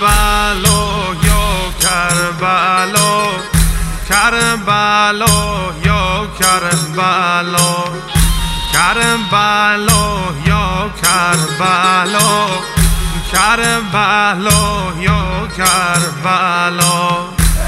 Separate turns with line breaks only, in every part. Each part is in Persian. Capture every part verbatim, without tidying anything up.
کربلا یا کربلا کربلا یا کربلا کربلا یا کربلا کربلا یا کربلا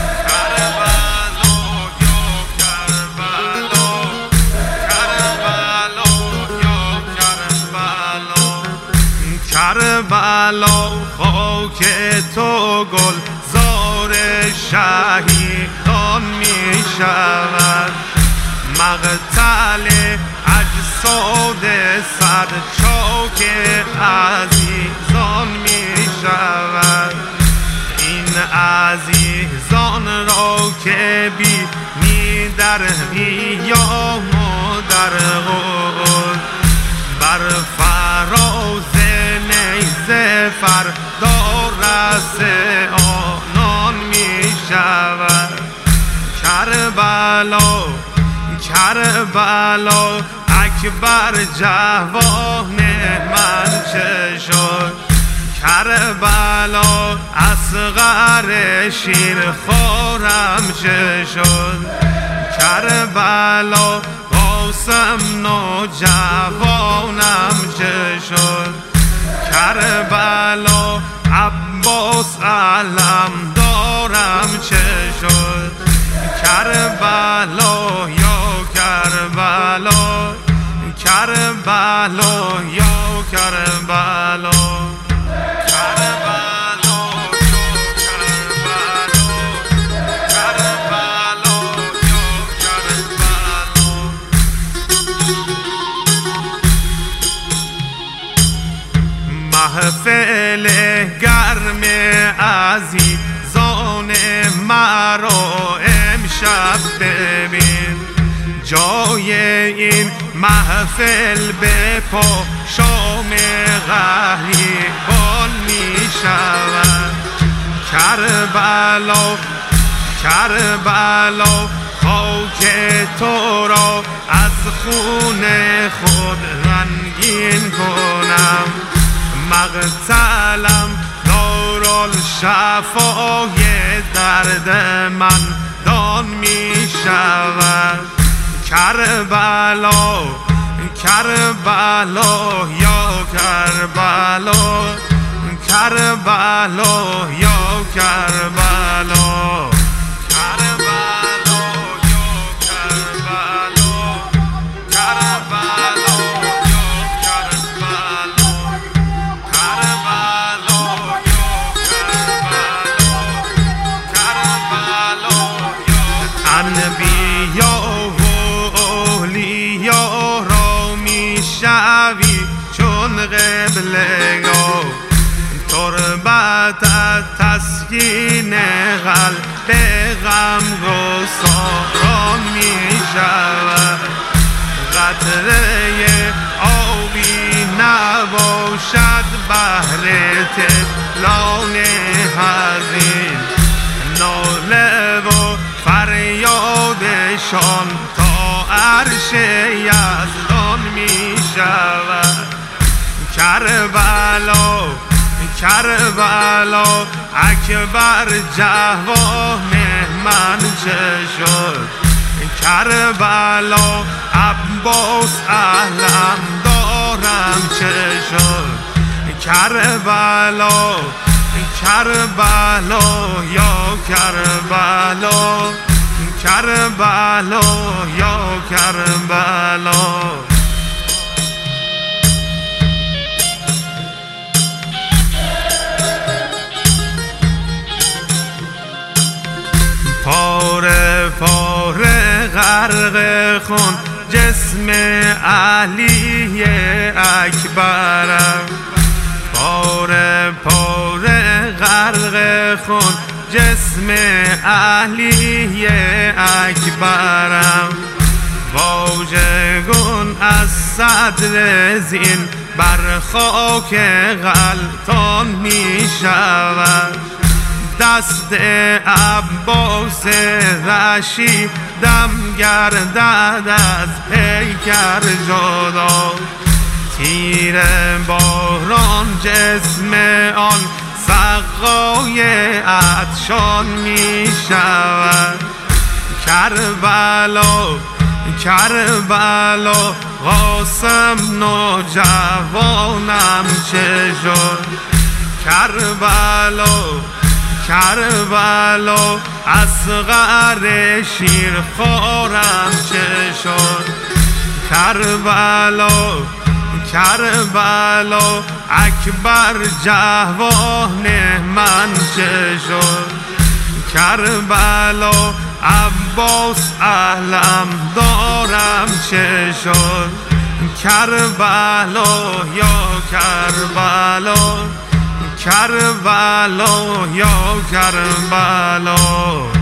کربلا خاک تو گل زار شهیدان می شود، مقتل اجساد صد چاک عزیزان می شود. این عزیزان را که بینی در قیام و در قبر، بر فراز نیزه فردا رس آنان می شود. کربلا کربلا اکبر جوان من چه شد، کربلا اصغر شیر خورم چه شد، کربلا قاسم نوجوانم چه شد، کربلا عباس علم دارم چه شد، کربلا یا کربلا کربلا یا کربلا محفل گرم عزیزان مرا امشب ببین، جای این محفل به پا شام غریبان می شود. کربلا کربلا خاک تو را از خون خود رنگین کنم، مقتلم دارالشفای درد من دان می شود. کربلا کربلا یا کربلا کربلا یا کربلا انبیا و اولیا را می شوی چون قبلگاه، تربت تسکین قلب غم گساران می شود. قطره آبی نباشد بهر طفلان حزین، ناله و فریادشان تا عرش یزدان می شود. کربلا کربلا اکبر جوان من چه شد، کربلا عباس علم دارم چه شد، کربلا کربلا یا کربلا کربلا یا کربلا. پاره پاره غرق خون جسم علی اکبرم، پاره پاره غرق خون جسم علی اکبرم، واژگون از صدر زین بر خاک غلطان می شود. دست عباس رشیدم گردد از پیکر جدا، تیر باران جسم آن سقای عطشان می شود. کربلا کربلا قاسم نوجوانم چه شد. کربلا کربلا اصغر شیرخوارم چه شد. کربلا کربلا اکبر جوان من چه شد. کربلا عباس علم دارم چه شد. کربلا یا کربلا کربلا یا کربلا